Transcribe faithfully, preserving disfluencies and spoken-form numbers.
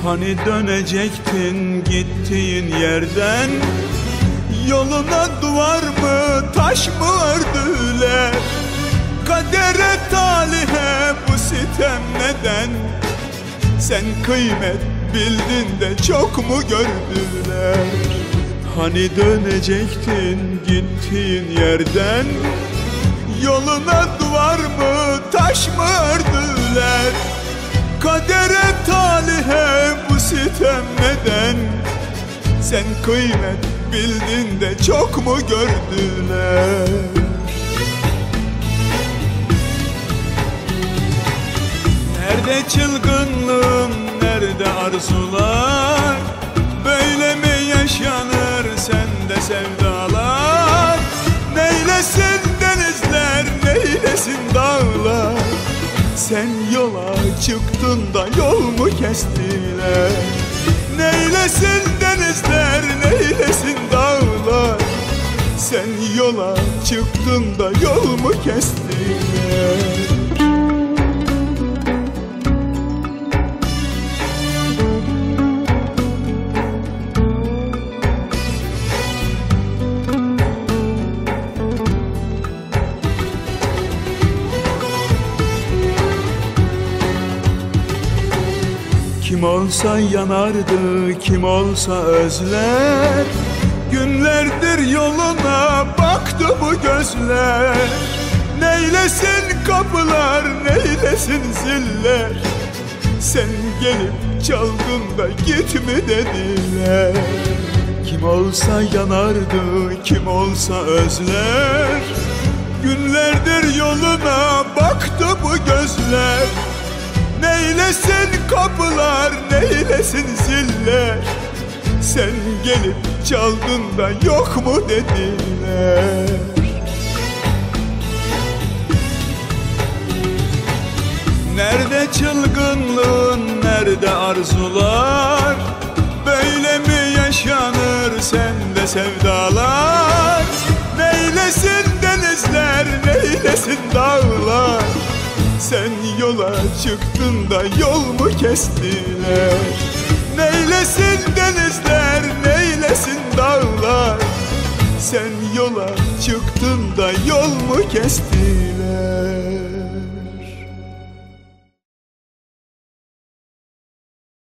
Hani dönecektin gittiğin yerden, yoluna duvar mı taş mı ördüler? Kadere talihe bu sitem neden? Sen kıymet bildin de çok mu gördüler? Hani dönecektin gittiğin yerden, yoluna duvar mı taş mı ördüler? Kadere talihe bu sitem neden? Sen kıymet bildin de çok mu gördüler? Nerede çılgınlığın, nerede arzular? Böyle mi yaşanır sende sevdalar? Neylesin denizler, neylesin dağlar? Sen yola çıktın da yol mu kestiler? Neylesin denizler, neylesin dağlar? Sen yola çıktın da yol mu kestiler? Kim olsa yanardı, kim olsa özler. Günlerdir yoluna baktı bu gözler. Neylesin kapılar, neylesin ziller? Sen gelip çaldın da git mi dediler? Kim olsa yanardı, kim olsa özler. Günlerdir yoluna baktı bu gözler. Neylesin kapılar, neylesin ziller? Sen gelip çaldın da yok mu dediler? Nerede çılgınlığın, nerede arzular? Böyle mi yaşanır sende sevdalar? Neylesin denizler, neylesin dağlar? Sen yola çıktın da yol mu kestiler? Neylesin denizler, neylesin dağlar? Sen yola çıktın da yol mu kestiler?